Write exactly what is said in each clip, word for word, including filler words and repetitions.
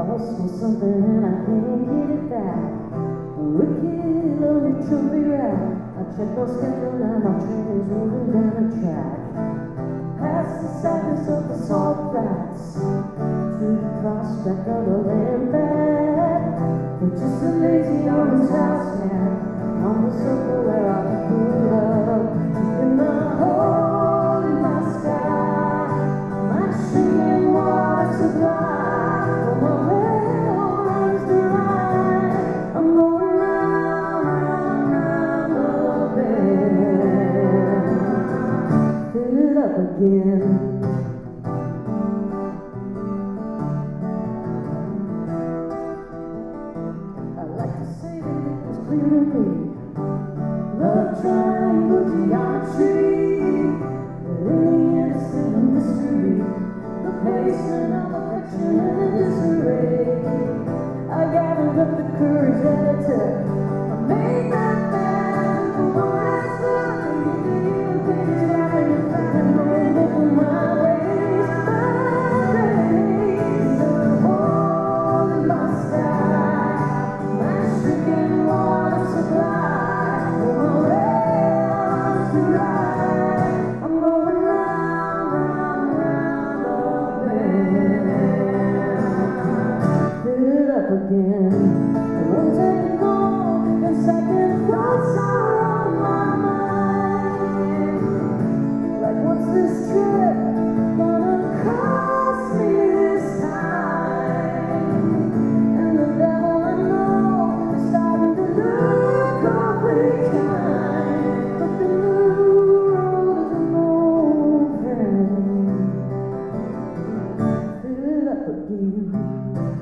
lost me something and I can't get it back. Wicked lonely trophy rap. I check my schedule and my train is rolling down the track. Past the sadness of the salt flats to the prospect of a land back. But just a lazy old house man on the circle where I can pull up, keeping my hole in my sky, my shrinking water supply. For my well runs dry, I'm going round, round, round the bend. Fill it up again. Love triangle geometry, the innocent mystery, the placement of affection in disarray. I gathered up the courage that it took. I made that man the one I took. And you didn't think it's right and find no nickel my ways. My days are hole in my sky, my shrinking water supply. Again, it won't take long, and second thoughts are on my mind. Like, what's this trip gonna cost me this time? And the devil I know is starting to look awfully kind. But the new road is moving. Fill it up again.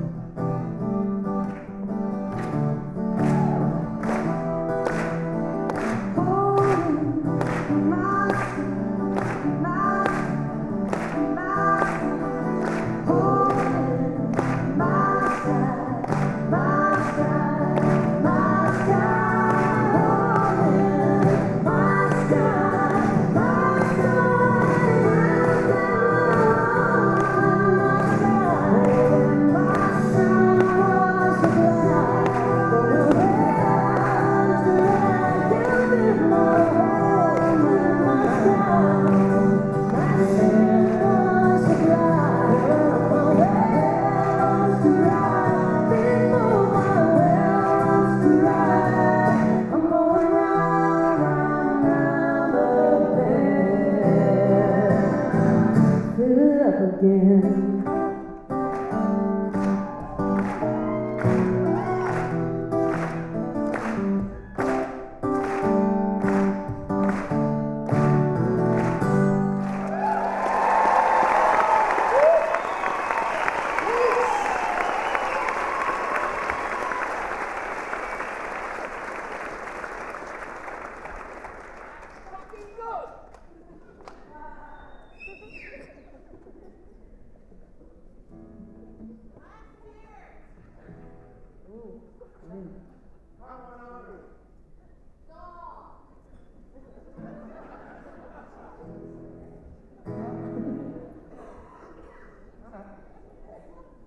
Again. Ooh, great.